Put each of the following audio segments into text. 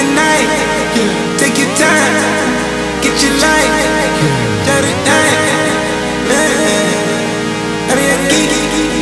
the night, take your time, get your life, dirty night. I mean, a geek.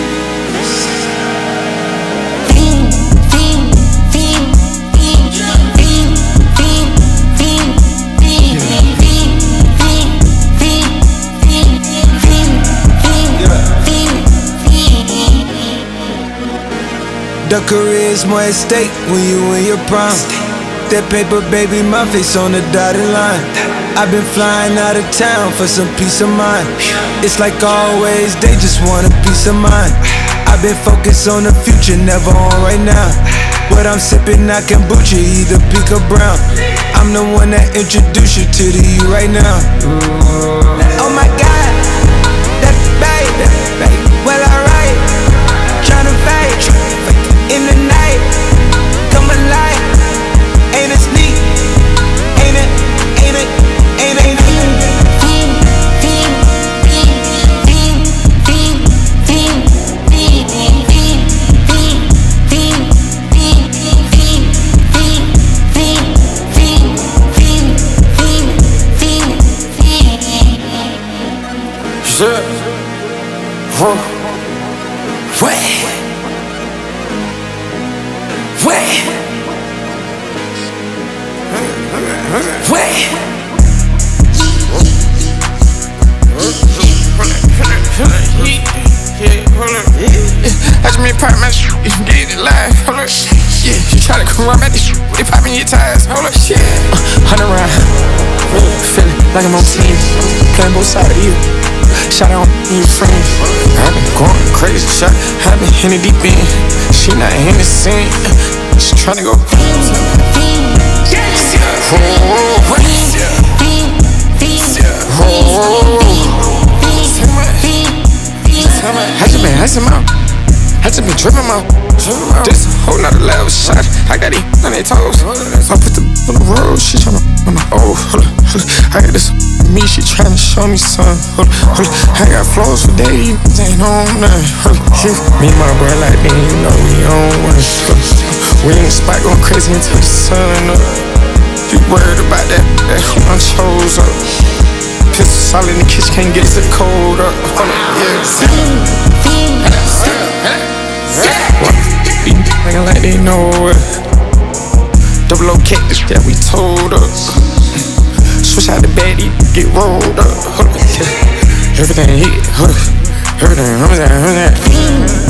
The career's more at stake when you in your prime. That paper, baby, my face on the dotted line. I've been flying out of town for some peace of mind. It's like always, they just want a piece of mind. I've been focused on the future, never on right now. What I'm sipping, I kombucha, either pink or brown. I'm the one that introduced you to the you right now. Oh my God, that baby, well alright. Tryna fight in the night, come alive. Ain't it sneak? Ain't it? Ain't it? Ain't it? Shit. I just made part of my shit, you get it live, hold up. Yeah, you try to come around at this shit, they popping your tires, hold up. Yeah, 100 round, feeling like I'm on team, playing both sides of you. Shout out your friends. I've been going crazy, shot, I've been in the deep end. She not in the scene, she tryna go. I just been tripping out. This whole nother level shot. I got it on their toes. I put the on the road. She tryna, oh, hold up. I got this me. She tryna show me something. Hold up. I got flows for days. Ain't on nothing. Me and my bro like they ain't know we on one. We in the spot going crazy until the sun up. You worried about that? I chose up. Pistol solid in the kitchen, can't get it cold up. Hold up, yeah. Nigga like they know it. Double O cactus, yeah, we told up. Switch out the baddie, get rolled up. Everything hit, everything,